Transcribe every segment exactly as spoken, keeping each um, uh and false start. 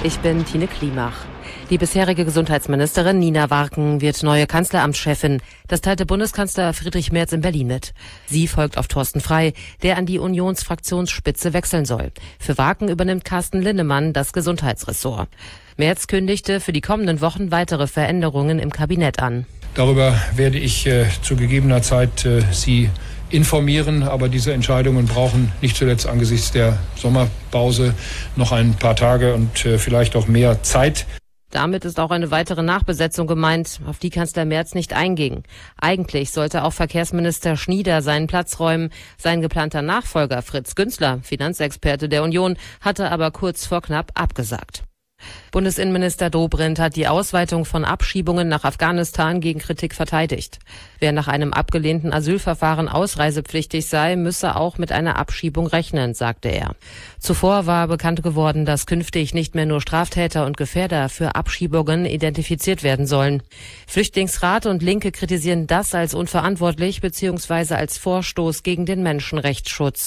Ich bin Tine Klimach. Die bisherige Gesundheitsministerin Nina Warken wird neue Kanzleramtschefin. Das teilte Bundeskanzler Friedrich Merz in Berlin mit. Sie folgt auf Thorsten Frey, der an die Unionsfraktionsspitze wechseln soll. Für Warken übernimmt Carsten Linnemann das Gesundheitsressort. Merz kündigte für die kommenden Wochen weitere Veränderungen im Kabinett an. Darüber werde ich äh, zu gegebener Zeit äh, Sie informieren, aber diese Entscheidungen brauchen nicht zuletzt angesichts der Sommerpause noch ein paar Tage und äh, vielleicht auch mehr Zeit. Damit ist auch eine weitere Nachbesetzung gemeint, auf die Kanzler Merz nicht einging. Eigentlich sollte auch Verkehrsminister Schnieder seinen Platz räumen. Sein geplanter Nachfolger Fritz Günzler, Finanzexperte der Union, hatte aber kurz vor knapp abgesagt. Bundesinnenminister Dobrindt hat die Ausweitung von Abschiebungen nach Afghanistan gegen Kritik verteidigt. Wer nach einem abgelehnten Asylverfahren ausreisepflichtig sei, müsse auch mit einer Abschiebung rechnen, sagte er. Zuvor war bekannt geworden, dass künftig nicht mehr nur Straftäter und Gefährder für Abschiebungen identifiziert werden sollen. Flüchtlingsrat und Linke kritisieren das als unverantwortlich bzw. als Vorstoß gegen den Menschenrechtsschutz.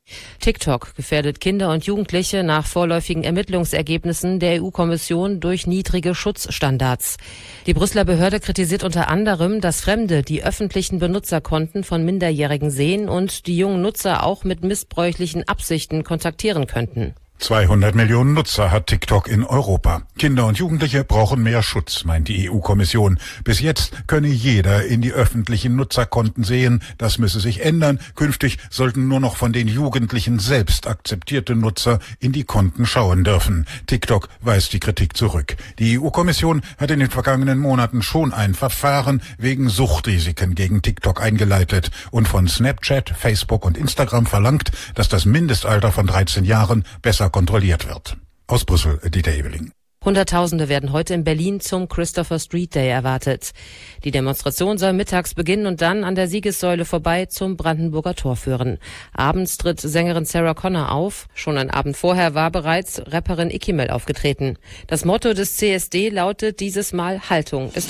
TikTok gefährdet Kinder und Jugendliche nach vorläufigen Ermittlungsergebnissen der E U-Kommission durch niedrige Schutzstandards. Die Brüsseler Behörde kritisiert unter anderem, dass Fremde die öffentlichen Benutzerkonten von Minderjährigen sehen und die jungen Nutzer auch mit missbräuchlichen Absichten kontaktieren könnten. zweihundert Millionen Nutzer hat TikTok in Europa. Kinder und Jugendliche brauchen mehr Schutz, meint die E U-Kommission. Bis jetzt könne jeder in die öffentlichen Nutzerkonten sehen. Das müsse sich ändern. Künftig sollten nur noch von den Jugendlichen selbst akzeptierte Nutzer in die Konten schauen dürfen. TikTok weist die Kritik zurück. Die E U-Kommission hat in den vergangenen Monaten schon ein Verfahren wegen Suchtrisiken gegen TikTok eingeleitet und von Snapchat, Facebook und Instagram verlangt, dass das Mindestalter von dreizehn Jahren besser kontrolliert wird. Aus Brüssel, Dieter Ebeling. Hunderttausende werden heute in Berlin zum Christopher Street Day erwartet. Die Demonstration soll mittags beginnen und dann an der Siegessäule vorbei zum Brandenburger Tor führen. Abends tritt Sängerin Sarah Connor auf. Schon einen Abend vorher war bereits Rapperin Ikimel aufgetreten. Das Motto des C S D lautet dieses Mal: Haltung ist